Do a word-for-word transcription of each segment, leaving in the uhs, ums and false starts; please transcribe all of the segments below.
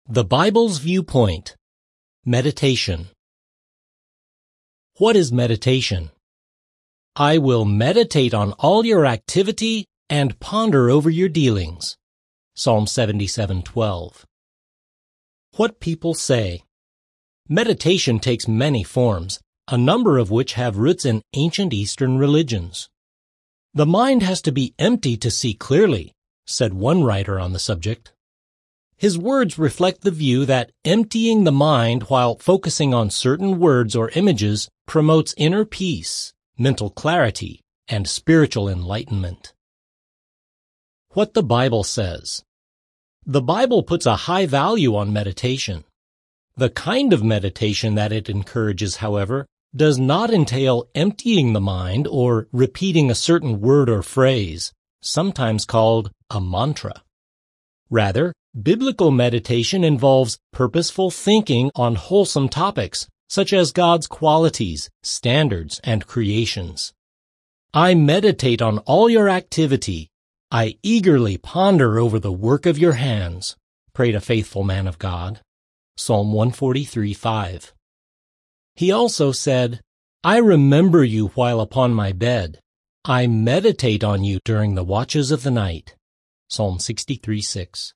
The Bible's Viewpoint. Meditation. What is meditation? I will meditate on all your activity and ponder over your dealings. Psalm seventy-seven twelve. What people say. Meditation takes many forms, a number of which have roots in ancient Eastern religions. The mind has to be empty to see clearly, said one writer on the subject. His words reflect the view that emptying the mind while focusing on certain words or images promotes inner peace, mental clarity, and spiritual enlightenment. What the Bible says. The Bible puts a high value on meditation. The kind of meditation that it encourages, however, does not entail emptying the mind or repeating a certain word or phrase, sometimes called a mantra. Rather, biblical meditation involves purposeful thinking on wholesome topics, such as God's qualities, standards, and creations. I meditate on all your activity. I eagerly ponder over the work of your hands, prayed a faithful man of God. Psalm one forty-three five. He also said, I remember you while upon my bed. I meditate on you during the watches of the night. Psalm sixty-three six.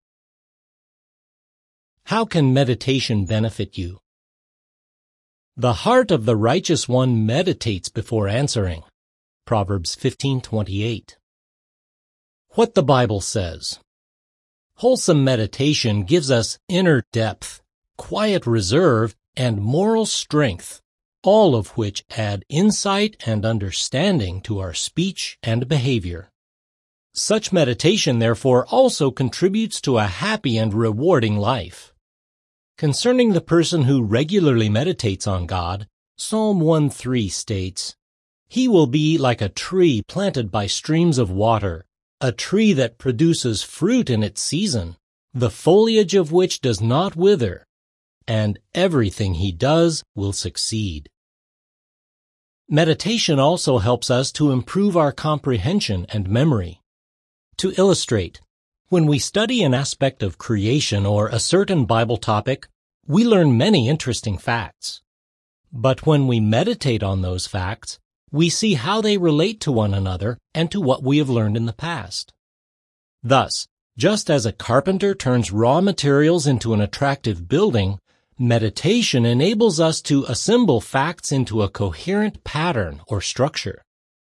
How can meditation benefit you? The heart of the righteous one meditates before answering. Proverbs fifteen twenty-eight. What the Bible says. Wholesome meditation gives us inner depth, quiet reserve, and moral strength, all of which add insight and understanding to our speech and behavior. Such meditation, therefore, also contributes to a happy and rewarding life. Concerning the person who regularly meditates on God, Psalm one three states, He will be like a tree planted by streams of water, a tree that produces fruit in its season, the foliage of which does not wither, and everything he does will succeed. Meditation also helps us to improve our comprehension and memory. To illustrate, when we study an aspect of creation or a certain Bible topic, we learn many interesting facts. But when we meditate on those facts, we see how they relate to one another and to what we have learned in the past. Thus, just as a carpenter turns raw materials into an attractive building, meditation enables us to assemble facts into a coherent pattern or structure.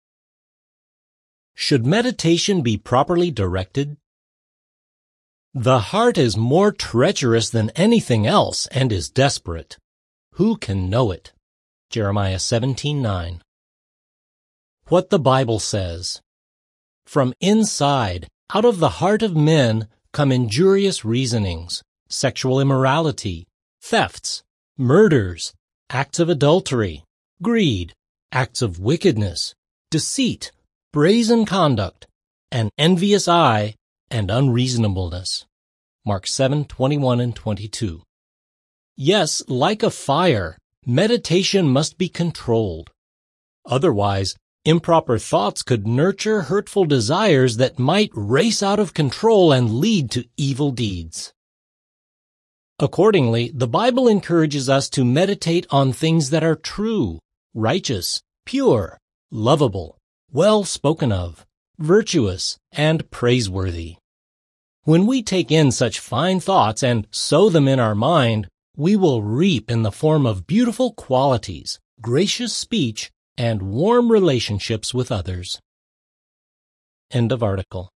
Should meditation be properly directed? The heart is more treacherous than anything else and is desperate. Who can know it? Jeremiah seventeen nine. What the Bible says. From inside, out of the heart of men, come injurious reasonings, sexual immorality, thefts, murders, acts of adultery, greed, acts of wickedness, deceit, brazen conduct, an envious eye, and unreasonableness. Mark seven twenty-one and twenty-two. Yes, like a fire, meditation must be controlled. Otherwise, improper thoughts could nurture hurtful desires that might race out of control and lead to evil deeds. Accordingly, the Bible encourages us to meditate on things that are true, righteous, pure, lovable, well spoken of, virtuous, and praiseworthy. When we take in such fine thoughts and sow them in our mind, we will reap in the form of beautiful qualities, gracious speech, and warm relationships with others. End of article.